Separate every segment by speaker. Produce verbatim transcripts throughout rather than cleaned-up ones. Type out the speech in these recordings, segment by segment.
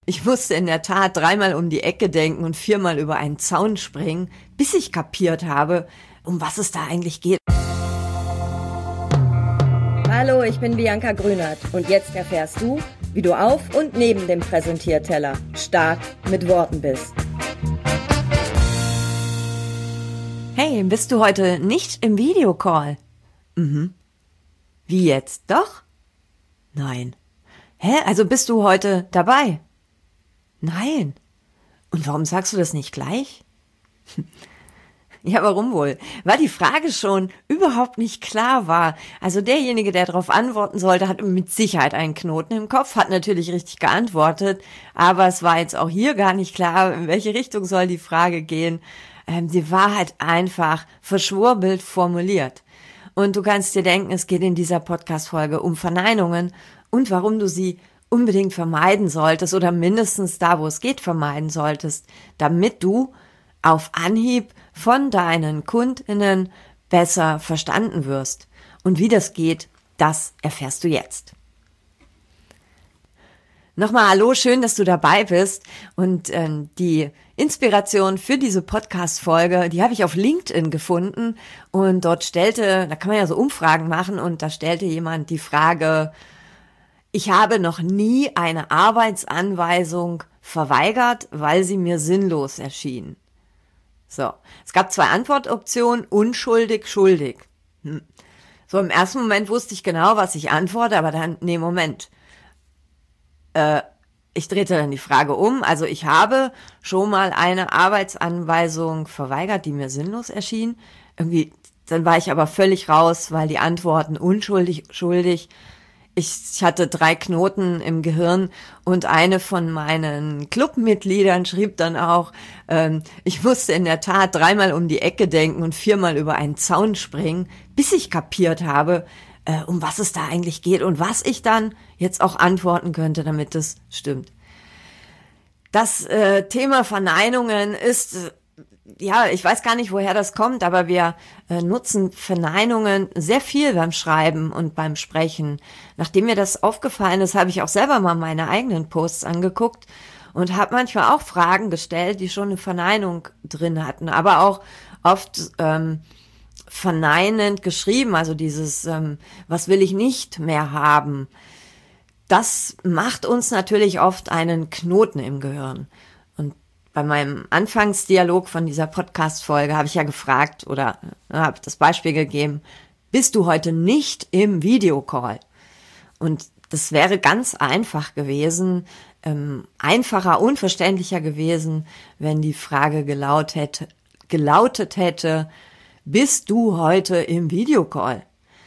Speaker 1: Ich musste in der Tat dreimal um die Ecke denken und viermal über einen Zaun springen, bis ich kapiert habe, um was es da eigentlich geht.
Speaker 2: Hallo, ich bin Bianca Grünert und jetzt erfährst du, wie du auf und neben dem Präsentierteller stark mit Worten bist.
Speaker 1: Hey, bist du heute nicht im Videocall? Mhm. Wie jetzt? Doch? Nein. Hä? Also bist du heute dabei? Nein. Und warum sagst du das nicht gleich? Ja, warum wohl? Weil die Frage schon überhaupt nicht klar war. Also derjenige, der darauf antworten sollte, hat mit Sicherheit einen Knoten im Kopf, hat natürlich richtig geantwortet, aber es war jetzt auch hier gar nicht klar, in welche Richtung soll die Frage gehen. Ähm, sie war halt einfach verschwurbelt formuliert. Und du kannst dir denken, es geht in dieser Podcast-Folge um Verneinungen und warum du sie unbedingt vermeiden solltest oder mindestens da, wo es geht, vermeiden solltest, damit du auf Anhieb von deinen KundInnen besser verstanden wirst. Und wie das geht, das erfährst du jetzt. Nochmal hallo, schön, dass du dabei bist. Und ähm, die Inspiration für diese Podcast-Folge, die habe ich auf LinkedIn gefunden. Und dort stellte, da kann man ja so Umfragen machen, und da stellte jemand die Frage: Ich habe noch nie eine Arbeitsanweisung verweigert, weil sie mir sinnlos erschien. So, es gab zwei Antwortoptionen: unschuldig, schuldig. Hm. So, im ersten Moment wusste ich genau, was ich antworte, aber dann, nee, Moment. Äh, ich drehte dann die Frage um. Also ich habe schon mal eine Arbeitsanweisung verweigert, die mir sinnlos erschien. Irgendwie, dann war ich aber völlig raus, weil die Antworten unschuldig, schuldig. Ich hatte drei Knoten im Gehirn und eine von meinen Clubmitgliedern schrieb dann auch, ähm, ich musste in der Tat dreimal um die Ecke denken und viermal über einen Zaun springen, bis ich kapiert habe, äh, um was es da eigentlich geht und was ich dann jetzt auch antworten könnte, damit es stimmt. Das äh, Thema Verneinungen ist... Äh, Ja, ich weiß gar nicht, woher das kommt, aber wir äh, nutzen Verneinungen sehr viel beim Schreiben und beim Sprechen. Nachdem mir das aufgefallen ist, habe ich auch selber mal meine eigenen Posts angeguckt und habe manchmal auch Fragen gestellt, die schon eine Verneinung drin hatten, aber auch oft ähm, verneinend geschrieben, also dieses ähm, was will ich nicht mehr haben. Das macht uns natürlich oft einen Knoten im Gehirn. Und bei meinem Anfangsdialog von dieser Podcast-Folge habe ich ja gefragt oder äh, habe das Beispiel gegeben: Bist du heute nicht im Videocall? Und das wäre ganz einfach gewesen, ähm, einfacher, unverständlicher gewesen, wenn die Frage gelautet hätte, gelautet hätte, bist du heute im Videocall?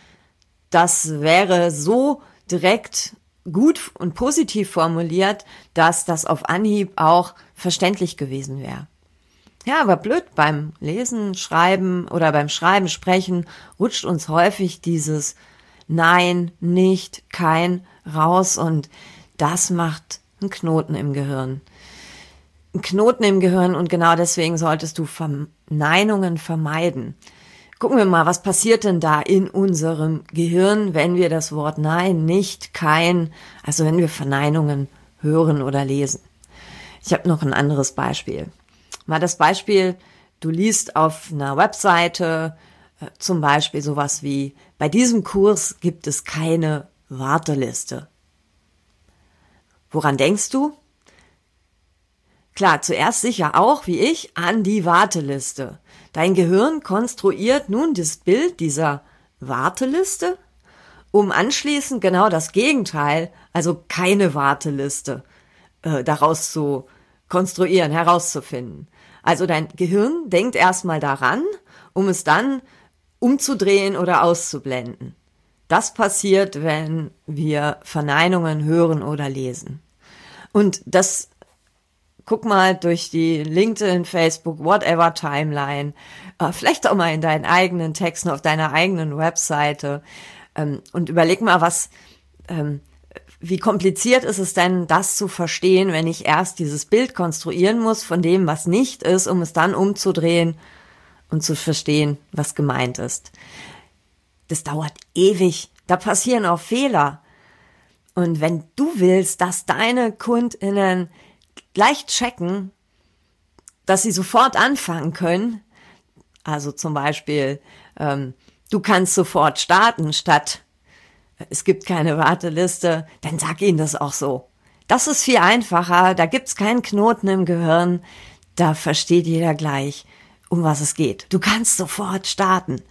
Speaker 1: Das wäre so direkt gut und positiv formuliert, dass das auf Anhieb auch verständlich gewesen wäre. Ja, aber blöd, beim Lesen, Schreiben oder beim Schreiben, Sprechen rutscht uns häufig dieses Nein, nicht, kein raus, und das macht einen Knoten im Gehirn. Einen Knoten im Gehirn, und genau deswegen solltest du Verneinungen vermeiden. Gucken wir mal, was passiert denn da in unserem Gehirn, wenn wir das Wort Nein, nicht, kein, also wenn wir Verneinungen hören oder lesen. Ich habe noch ein anderes Beispiel. Mal das Beispiel, du liest auf einer Webseite äh, zum Beispiel sowas wie: Bei diesem Kurs gibt es keine Warteliste. Woran denkst du? Klar, zuerst sicher auch, wie ich, an die Warteliste. Dein Gehirn konstruiert nun das Bild dieser Warteliste, um anschließend genau das Gegenteil, also keine Warteliste, äh, daraus zu konstruieren, herauszufinden. Also dein Gehirn denkt erstmal daran, um es dann umzudrehen oder auszublenden. Das passiert, wenn wir Verneinungen hören oder lesen. Und das, guck mal durch die LinkedIn, Facebook, whatever Timeline, äh, vielleicht auch mal in deinen eigenen Texten auf deiner eigenen Webseite, ähm, und überleg mal, was, ähm, wie kompliziert ist es denn, das zu verstehen, wenn ich erst dieses Bild konstruieren muss von dem, was nicht ist, um es dann umzudrehen und zu verstehen, was gemeint ist. Das dauert ewig, da passieren auch Fehler. Und wenn du willst, dass deine KundInnen gleich checken, dass sie sofort anfangen können. Also zum Beispiel, ähm, du kannst sofort starten statt es gibt keine Warteliste, dann sag ihnen das auch so. Das ist viel einfacher, da gibt's keinen Knoten im Gehirn, da versteht jeder gleich, um was es geht. Du kannst sofort starten.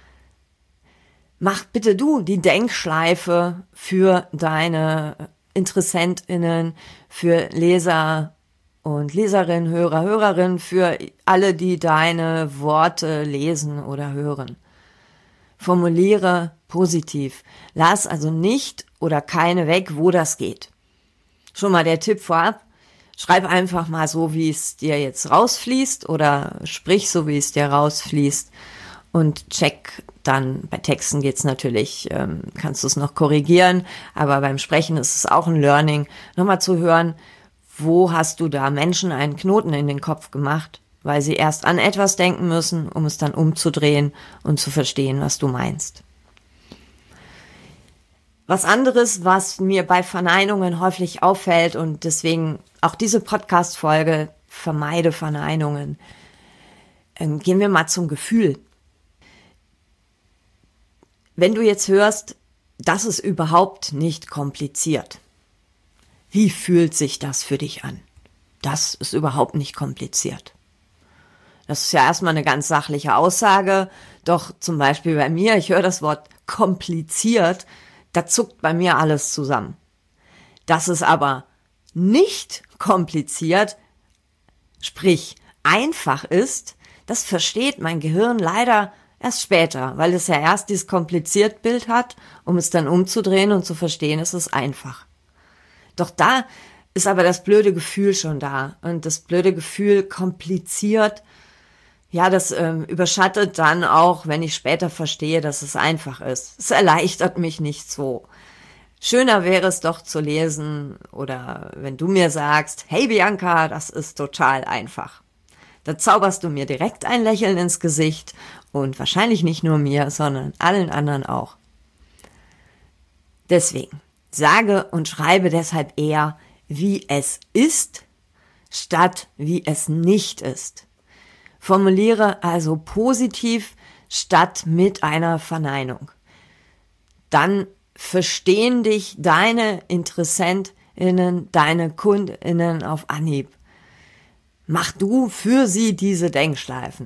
Speaker 1: Mach bitte du die Denkschleife für deine InteressentInnen, für Leser und Leserinnen, Hörer, Hörerinnen, für alle, die deine Worte lesen oder hören. Formuliere positiv. Lass also nicht oder keine weg, wo das geht. Schon mal der Tipp vorab. Schreib einfach mal so, wie es dir jetzt rausfließt oder sprich so, wie es dir rausfließt und check dann. Bei Texten geht's natürlich, ähm, kannst du es noch korrigieren, aber beim Sprechen ist es auch ein Learning, nochmal zu hören, wo hast du da Menschen einen Knoten in den Kopf gemacht, weil sie erst an etwas denken müssen, um es dann umzudrehen und zu verstehen, was du meinst. Was anderes, was mir bei Verneinungen häufig auffällt und deswegen auch diese Podcast-Folge, vermeide Verneinungen. Ähm, gehen wir mal zum Gefühl. Wenn du jetzt hörst, das ist überhaupt nicht kompliziert. Wie fühlt sich das für dich an? Das ist überhaupt nicht kompliziert. Das ist ja erstmal eine ganz sachliche Aussage, doch zum Beispiel bei mir, ich höre das Wort kompliziert, da zuckt bei mir alles zusammen. Dass es aber nicht kompliziert, sprich einfach ist, das versteht mein Gehirn leider erst später, weil es ja erst dieses kompliziert Bild hat, um es dann umzudrehen und zu verstehen, es ist einfach. Doch da ist aber das blöde Gefühl schon da. Und das blöde Gefühl kompliziert, ja, das ähm, überschattet dann auch, wenn ich später verstehe, dass es einfach ist. Es erleichtert mich nicht so. Schöner wäre es doch zu lesen oder wenn du mir sagst, hey Bianca, das ist total einfach. Da zauberst du mir direkt ein Lächeln ins Gesicht und wahrscheinlich nicht nur mir, sondern allen anderen auch. Deswegen, sage und schreibe deshalb eher, wie es ist, statt wie es nicht ist. Formuliere also positiv statt mit einer Verneinung. Dann verstehen dich deine InteressentInnen, deine KundInnen auf Anhieb. Mach du für sie diese Denkschleifen.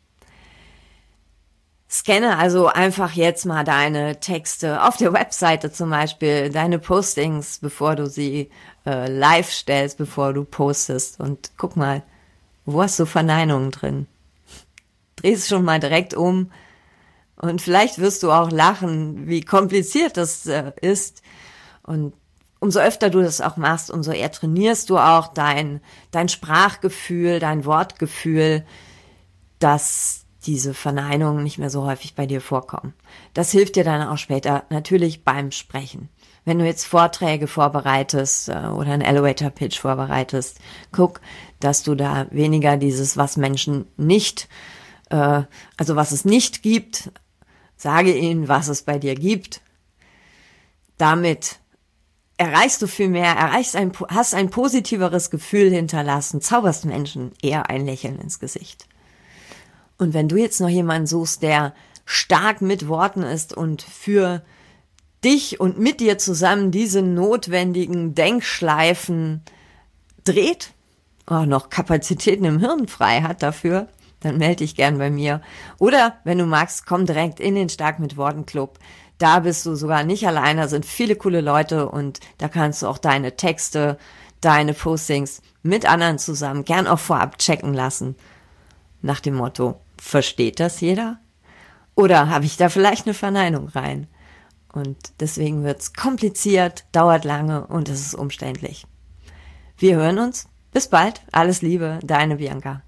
Speaker 1: Scanne also einfach jetzt mal deine Texte auf der Webseite zum Beispiel, deine Postings, bevor du sie äh, live stellst, bevor du postest und guck mal, wo hast du Verneinungen drin? Dreh es schon mal direkt um und vielleicht wirst du auch lachen, wie kompliziert das äh, ist. Und umso öfter du das auch machst, umso eher trainierst du auch dein, dein Sprachgefühl, dein Wortgefühl, dass diese Verneinungen nicht mehr so häufig bei dir vorkommen. Das hilft dir dann auch später natürlich beim Sprechen. Wenn du jetzt Vorträge vorbereitest äh, oder einen Elevator-Pitch vorbereitest, guck, dass du da weniger dieses, was Menschen nicht, äh, also was es nicht gibt, sage ihnen, was es bei dir gibt. Damit erreichst du viel mehr, erreichst ein, hast ein positiveres Gefühl hinterlassen, zauberst Menschen eher ein Lächeln ins Gesicht. Und wenn du jetzt noch jemanden suchst, der stark mit Worten ist und für dich und mit dir zusammen diese notwendigen Denkschleifen dreht, auch noch Kapazitäten im Hirn frei hat dafür, dann melde dich gern bei mir. Oder wenn du magst, komm direkt in den Stark mit Worten Club. Da bist du sogar nicht alleine, da sind viele coole Leute und da kannst du auch deine Texte, deine Postings mit anderen zusammen gern auch vorab checken lassen. Nach dem Motto, versteht das jeder? Oder habe ich da vielleicht eine Verneinung rein? Und deswegen wird's kompliziert, dauert lange und es ist umständlich. Wir hören uns. Bis bald. Alles Liebe, deine Bianca.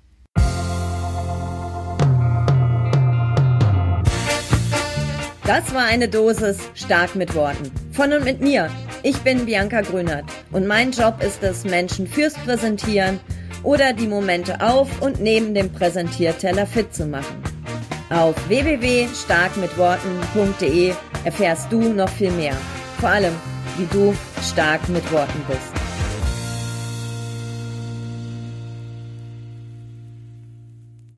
Speaker 2: Das war eine Dosis Stark mit Worten. Von und mit mir. Ich bin Bianca Grünert und mein Job ist es, Menschen fürs Präsentieren oder die Momente auf und neben dem Präsentierteller fit zu machen. Auf w w w punkt stark mit worten punkt de erfährst du noch viel mehr. Vor allem, wie du stark mit Worten bist.